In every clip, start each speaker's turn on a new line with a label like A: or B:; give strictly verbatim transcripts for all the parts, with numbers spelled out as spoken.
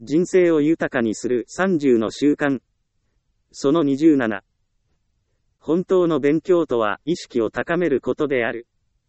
A: 人生を豊かにするさんじゅうの習慣。そのにじゅうなな。本当の勉強とは意識を高めることである。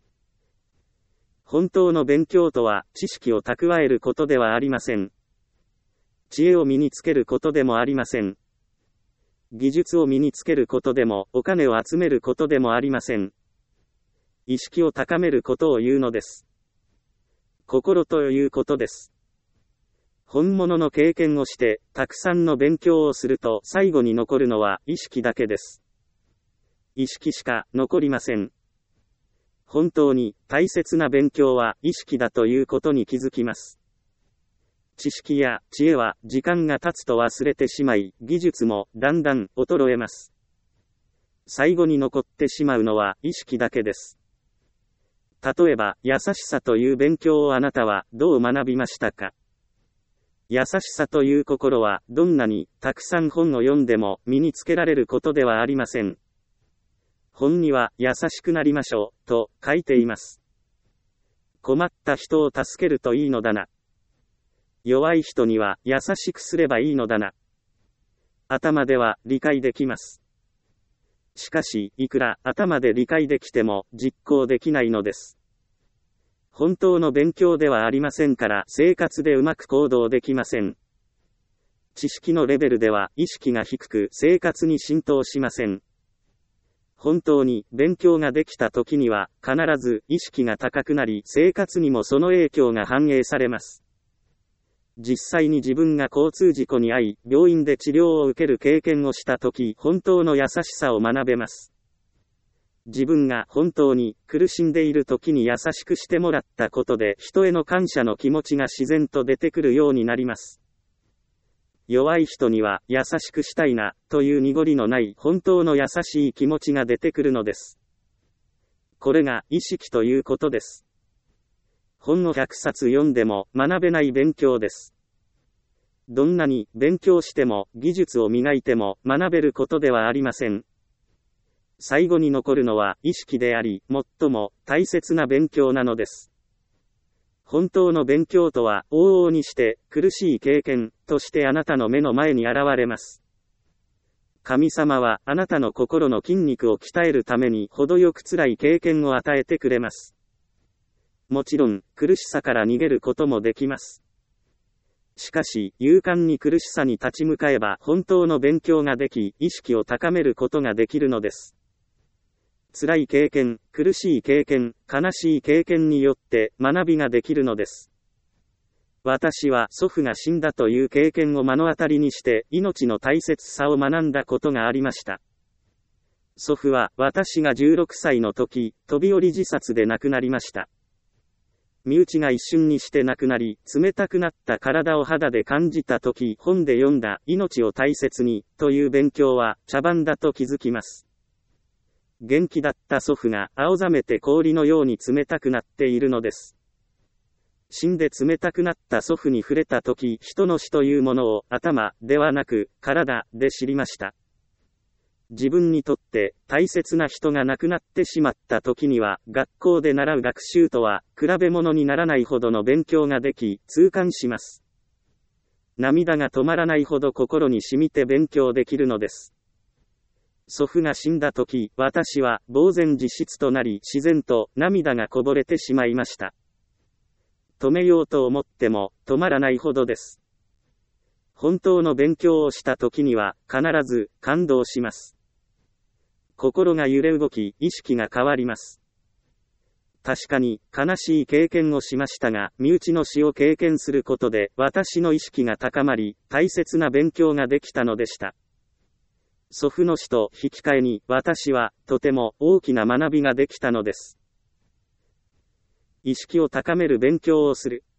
A: 本当の勉強とは知識を蓄えることではありません。知恵を身につけることでもありません。技術を身につけることでもお金を集めることでもありません。意識を高めることを言うのです。心ということです。本物の経験をして、たくさんの勉強をすると最後に残るのは意識だけです。意識しか残りません。本当に大切な勉強は意識だということに気づきます。知識や知恵は時間が経つと忘れてしまい、技術もだんだん衰えます。最後に残ってしまうのは意識だけです。例えば、優しさという勉強をあなたはどう学びましたか？優しさという心はどんなにたくさん本を読んでも身につけられることではありません。本には優しくなりましょうと書いています。困った人を助けるといいのだな。弱い人には優しくすればいいのだな。頭では理解できます。しかし、いくら頭で理解できても実行できないのです。本当の勉強ではありませんから生活でうまく行動できません。知識のレベルでは意識が低く生活に浸透しません。本当に勉強ができた時には必ず意識が高くなり生活にもその影響が反映されます。実際に自分が交通事故に遭い病院で治療を受ける経験をした時本当の優しさを学べます。自分が本当に苦しんでいる時に優しくしてもらったことで人への感謝の気持ちが自然と出てくるようになります。弱い人には優しくしたいなという濁りのない本当の優しい気持ちが出てくるのです。これが意識ということです。本をひゃくさつ読んでも学べない勉強です。どんなに勉強しても技術を磨いても学べることではありません。最後に残るのは意識であり、最も大切な勉強なのです。本当の勉強とは往々にして苦しい経験としてあなたの目の前に現れます。神様はあなたの心の筋肉を鍛えるために程よく辛い経験を与えてくれます。もちろん苦しさから逃げることもできます。しかし勇敢に苦しさに立ち向かえば本当の勉強ができ、意識を高めることができるのです。辛い経験、苦しい経験、悲しい経験によって学びができるのです。私は祖父が死んだという経験を目の当たりにして命の大切さを学んだことがありました。祖父は私がじゅうろくさいの時、飛び降り自殺で亡くなりました。身内が一瞬にして亡くなり、冷たくなった体を肌で感じたとき、本で読んだ命を大切にという勉強は茶番だと気づきます。元気だった祖父が青ざめて氷のように冷たくなっているのです。死んで冷たくなった祖父に触れたとき、人の死というものを頭ではなく体で知りました。自分にとって大切な人が亡くなってしまった時には学校で習う学習とは比べ物にならないほどの勉強ができ痛感します。涙が止まらないほど心に染みて勉強できるのです。祖父が死んだ時、私は呆然自失となり自然と涙がこぼれてしまいました。止めようと思っても止まらないほどです。本当の勉強をした時には必ず感動します。心が揺れ動き、意識が変わります。確かに、悲しい経験をしましたが、身内の死を経験することで、私の意識が高まり、大切な勉強ができたのでした。祖父の死と引き換えに、私は、とても大きな学びができたのです。意識を高める勉強をする。